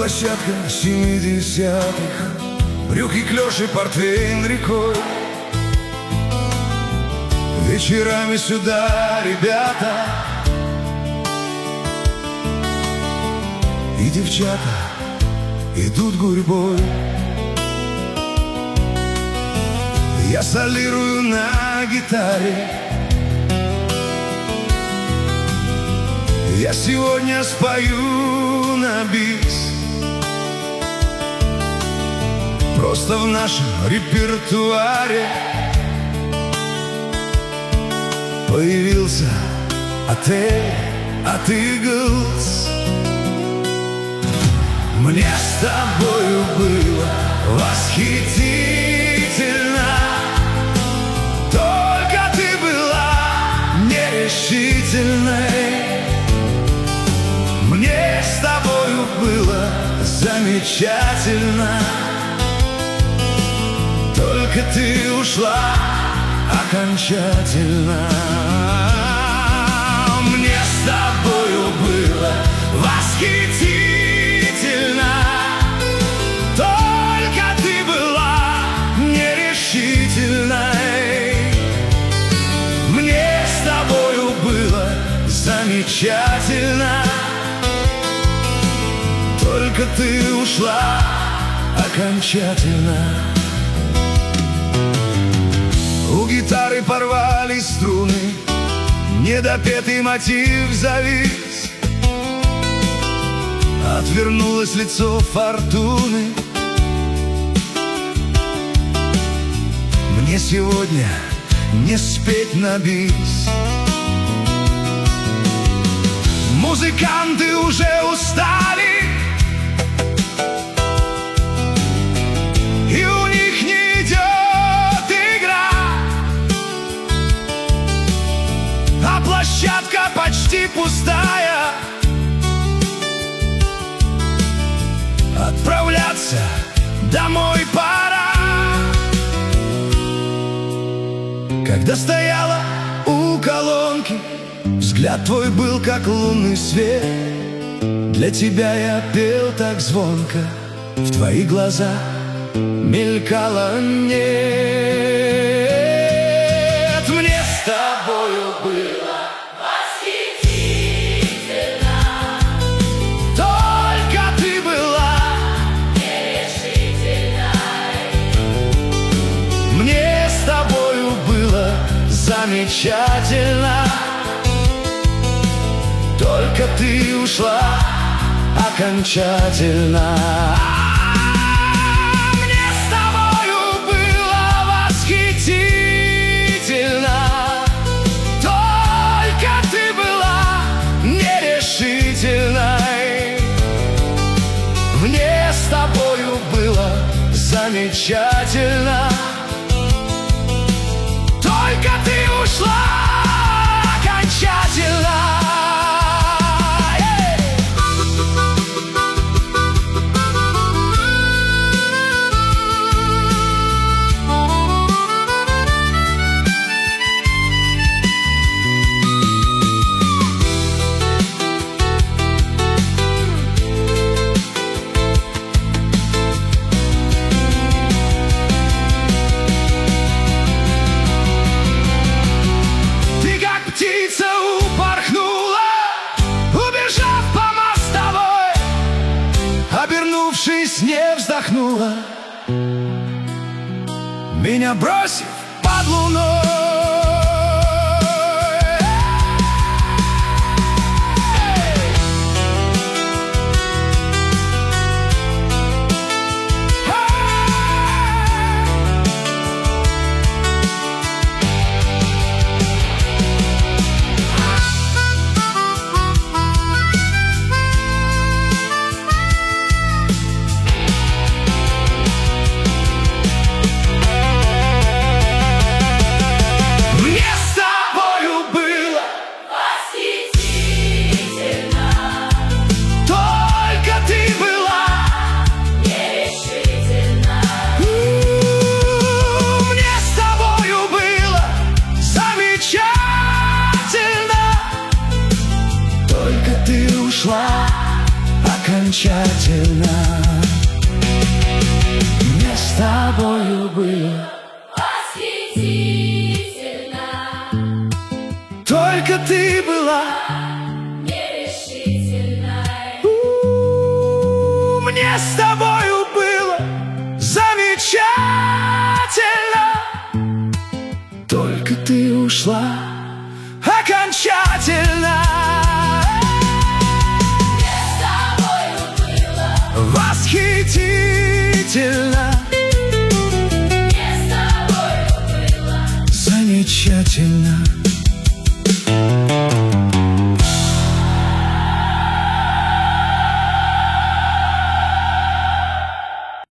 площадка 70-х, брюки, клёш и портвейн рекой. Вечерами сюда ребята и девчата идут гурьбой. Я солирую на гитаре, я сегодня спою на бис. Просто в нашем репертуаре появился отель от Eagles. Мне с тобою было восхитительно, только ты была нерешительной. Мне с тобою было замечательно, только ты ушла окончательно. Мне с тобою было восхитительно, только ты была нерешительной. Мне с тобою было замечательно, только ты ушла окончательно. У гитары порвались струны, недопетый мотив завис. Отвернулось лицо фортуны. Мне сегодня не спеть на бис. Музыканты уже устали, и у них не идет игра, а площадка почти пустая. Отправляться домой пора. Когда стояла у колонки, взгляд твой был как лунный свет. Для тебя я пел так звонко, в твои глаза мелькало нет. Мне с тобою было восхитительно, только ты была нерешительной. Мне с тобою было замечательно, только ты ушла окончательно. Мне с тобою было восхитительно, только ты была нерешительной. Мне с тобою было замечательно, только ты ушла окончательно. Птица упорхнула, убежав по мостовой, обернувшись, не вздохнула, меня бросив под луной. Ушла окончательно. замечательно. Мне с тобою было восхитительно. только ты была Нерешительной. Мне с тобою было замечательно. Только ты ушла окончательно. Мне с тобою было Восхитительно. Мне с тобою было Замечательно.